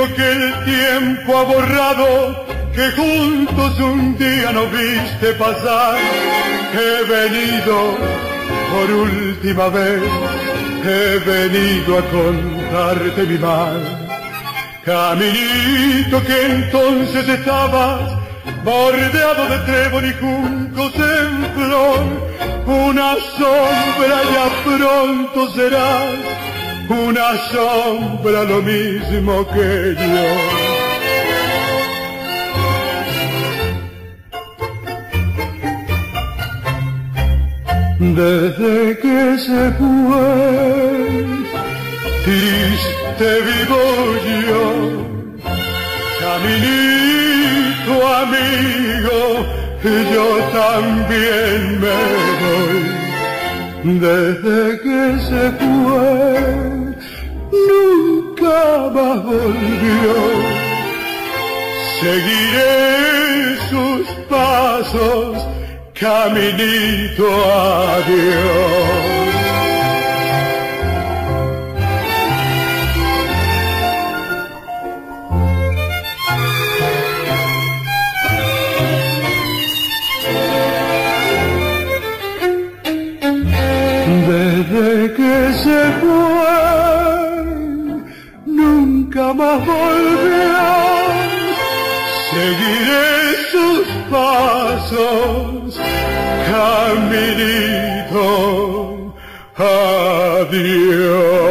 que el tiempo ha borrado, que juntos un día no viste pasar. He venido por última vez, he venido a contarte mi mal. Caminito que entonces estabas bordeado de trébol y juncos en flor, una sombra ya pronto serás, una sombra lo mismo que yo. Desde que se fue, triste vivo yo, caminito amigo, yo también me voy. Desde que se fue, nunca más volvió. Seguiré sus pasos, caminito adiós. Desde que se fue, nunca más volvió. Seguiré sus pasos, caminito adiós.